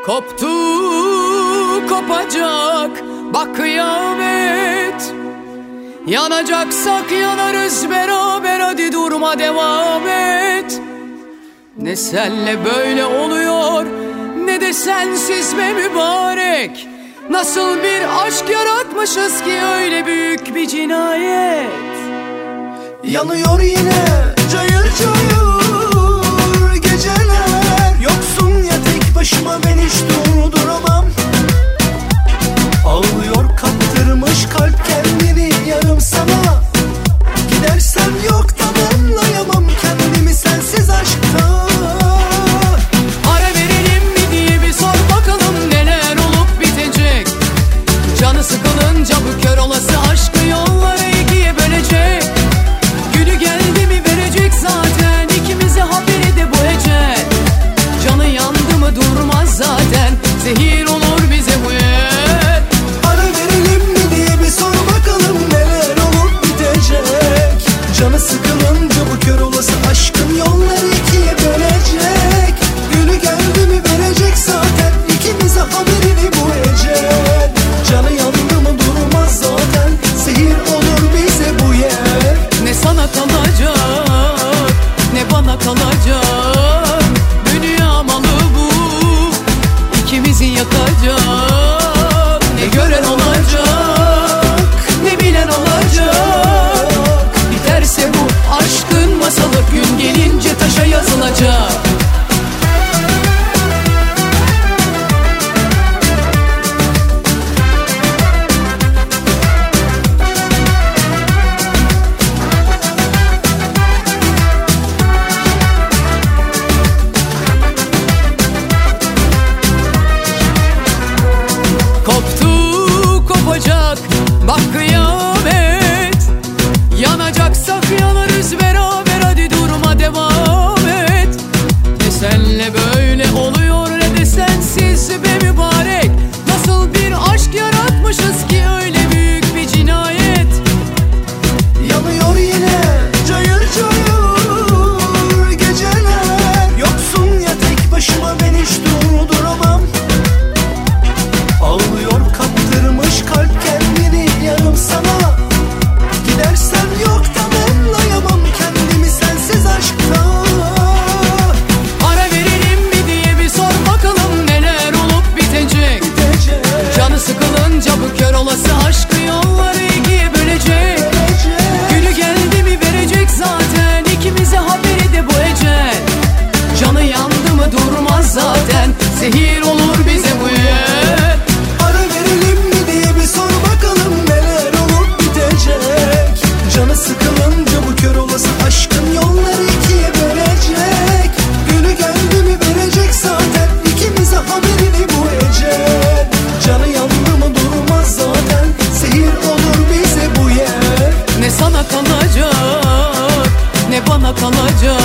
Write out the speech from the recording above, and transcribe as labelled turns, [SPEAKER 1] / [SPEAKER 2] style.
[SPEAKER 1] Koptu kopacak bak kıyamet. Yanacaksak yanarız beraber, hadi durma devam et. Ne senle böyle oluyor ne de sensiz be mübarek. Nasıl bir aşk yaratmışız ki öyle büyük bir cinayet.
[SPEAKER 2] Yanıyor yine cayır cayır geceler. Yoksun ya tek başıma, ben hiç durduramam. Ağlıyor kaptırmış kalp kendini yarım sana. Gidersem yok tamamlayamam kendimi sensiz aşkta.
[SPEAKER 1] Ara verelim mi diye bir sor bakalım neler olup bitecek. Canı sıkılınca bu kör olası aşkı yolları ikiye bölecek. Günü geldi mi verecek zaten ikimize haberi de bu ecel. Canı yandı mı durmaz zaten, zehir olur bize bu yer.
[SPEAKER 2] Ara verelim mi diye bir sor bakalım neler olup bitecek. Canı sıkılınca bu kör olası aşkın yolları ikiye bölecek. Günü geldi mi verecek zaten ikimize haberini bu ecel. Canı yandı mı durmaz zaten, zehir olur bize bu yer.
[SPEAKER 1] Ne sana kalacak ne bana kalacak. Dünya malı bu, ikimizi yakacak. Ne gören olacak ne bilen olacak. Biterse bu aşkın masalı gün gelince taşa yazılacak. Koptu kopacak bak kıyamet. Yanacaksak yanarız beraber, hadi durma devam et. Ne senle böyle oluyor ne de sensiz be mübarek. Nasıl bir aşk yaratmışız ki öyle büyük bir cinayet.
[SPEAKER 2] Yanıyor yine cayır cayır geceler. Yoksun ya tek başıma, ben hiç durduramam. Ağlıyor kaptırmış kalp kendini yarım sana. Gidersen yok tamamlayamam kendimi sensiz aşkta.
[SPEAKER 1] Ara verelim mi diye bir sor bakalım neler olup bitecek. Canı sıkılınca bu kör olası aşkı yolları ikiye bölecek. Günü geldi mi verecek zaten ikimize haberi de bu ecel. Canı yandı mı durmaz zaten, zehir olur bize bu yer.
[SPEAKER 2] Ara verelim mi diye bir sor bakalım neler olup bitecek. Canı sıkılınca bu kör olası aşkın yolları ikiye bölecek. Günü geldi mi verecek zaten ikimize haberini bu ecel. Canı yandı mı durmaz zaten, zehir olur bize bu yer.
[SPEAKER 1] Ne sana kalacak ne bana kalacak.